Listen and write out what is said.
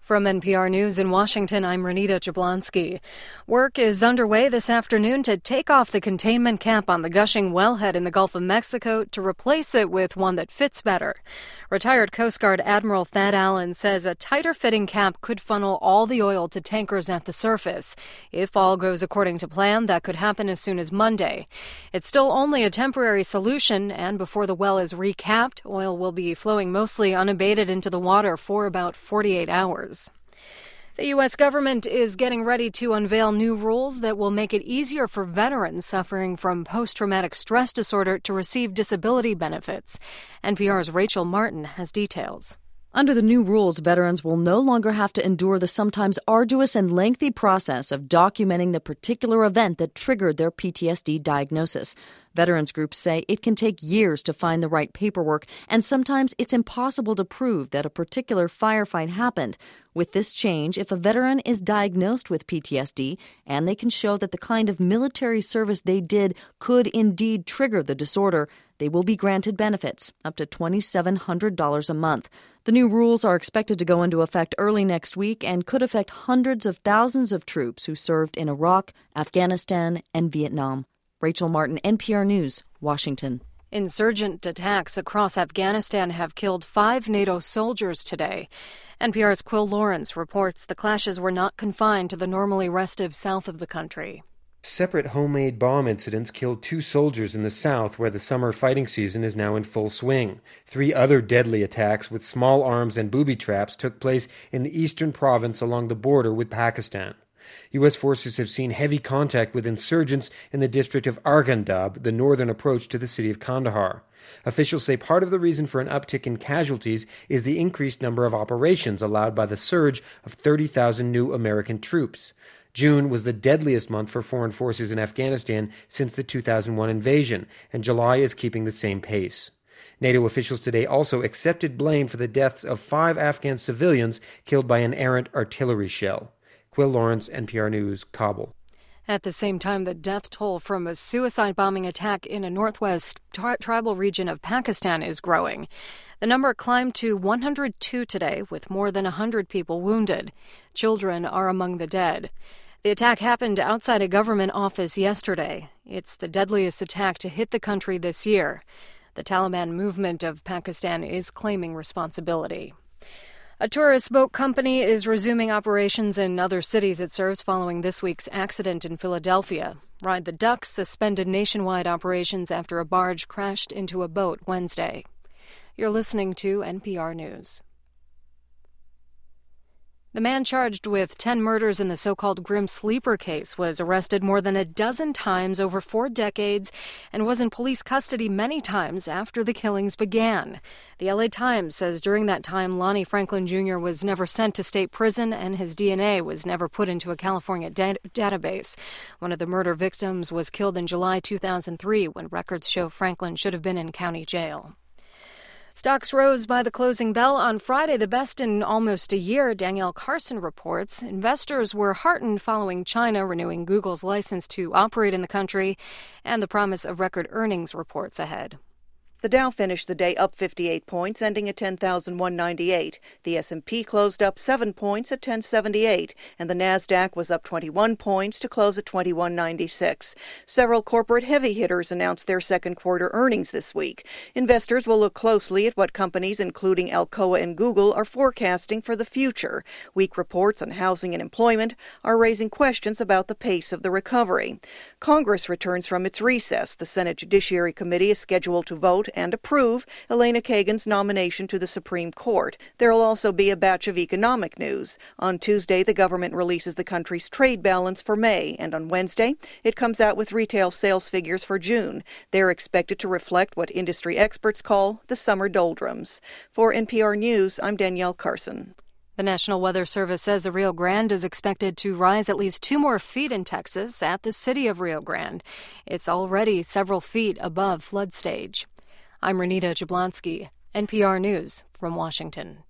From NPR News in Washington, I'm Renita Jablonski. Work is underway this afternoon to take off the containment cap on the gushing wellhead in the Gulf of Mexico to replace it with one that fits better. Retired Coast Guard Admiral Thad Allen says a tighter-fitting cap could funnel all the oil to tankers at the surface. If all goes according to plan, that could happen as soon as Monday. It's still only a temporary solution, and before the well is recapped, oil will be flowing mostly unabated into the water for about 48 hours. The U.S. government is getting ready to unveil new rules that will make it easier for veterans suffering from post-traumatic stress disorder to receive disability benefits. NPR's Rachel Martin has details. Under the new rules, veterans will no longer have to endure the sometimes arduous and lengthy process of documenting the particular event that triggered their PTSD diagnosis. Veterans groups say it can take years to find the right paperwork, and sometimes it's impossible to prove that a particular firefight happened. With this change, if a veteran is diagnosed with PTSD and they can show that the kind of military service they did could indeed trigger the disorder, they will be granted benefits, up to $2,700 a month. The new rules are expected to go into effect early next week and could affect hundreds of thousands of troops who served in Iraq, Afghanistan, and Vietnam. Rachel Martin, NPR News, Washington. Insurgent attacks across Afghanistan have killed 5 NATO soldiers today. NPR's Quill Lawrence reports the clashes were not confined to the normally restive south of the country. Separate homemade bomb incidents killed 2 soldiers in the south, where the summer fighting season is now in full swing. 3 other deadly attacks with small arms and booby traps took place in the eastern province along the border with Pakistan. U.S. forces have seen heavy contact with insurgents in the district of Arghandab, the northern approach to the city of Kandahar. Officials say part of the reason for an uptick in casualties is the increased number of operations allowed by the surge of 30,000 new American troops. June was the deadliest month for foreign forces in Afghanistan since the 2001 invasion, and July is keeping the same pace. NATO officials today also accepted blame for the deaths of 5 Afghan civilians killed by an errant artillery shell. Quill Lawrence, NPR News, Kabul. At the same time, the death toll from a suicide bombing attack in a northwest tribal region of Pakistan is growing. The number climbed to 102 today, with more than 100 people wounded. Children are among the dead. The attack happened outside a government office yesterday. It's the deadliest attack to hit the country this year. The Taliban movement of Pakistan is claiming responsibility. A tourist boat company is resuming operations in other cities it serves following this week's accident in Philadelphia. Ride the Ducks suspended nationwide operations after a barge crashed into a boat Wednesday. You're listening to NPR News. The man charged with 10 murders in the so-called Grim Sleeper case was arrested more than a dozen times over 4 decades and was in police custody many times after the killings began. The LA Times says during that time, Lonnie Franklin Jr. was never sent to state prison and his DNA was never put into a California database. One of the murder victims was killed in July 2003 when records show Franklin should have been in county jail. Stocks rose by the closing bell on Friday, the best in almost a year, Danielle Carson reports. Investors were heartened following China renewing Google's license to operate in the country and the promise of record earnings reports ahead. The Dow finished the day up 58 points, ending at 10,198. The S&P closed up 7 points at 1078, and the Nasdaq was up 21 points to close at 2196. Several corporate heavy hitters announced their second quarter earnings this week. Investors will look closely at what companies, including Alcoa and Google, are forecasting for the future. Weak reports on housing and employment are raising questions about the pace of the recovery. Congress returns from its recess. The Senate Judiciary Committee is scheduled to vote and approve Elena Kagan's nomination to the Supreme Court. There will also be a batch of economic news. On Tuesday, the government releases the country's trade balance for May, and on Wednesday, it comes out with retail sales figures for June. They're expected to reflect what industry experts call the summer doldrums. For NPR News, I'm Danielle Carson. The National Weather Service says the Rio Grande is expected to rise at least 2 more feet in Texas at the city of Rio Grande. It's already several feet above flood stage. I'm Renita Jablonski, NPR News from Washington.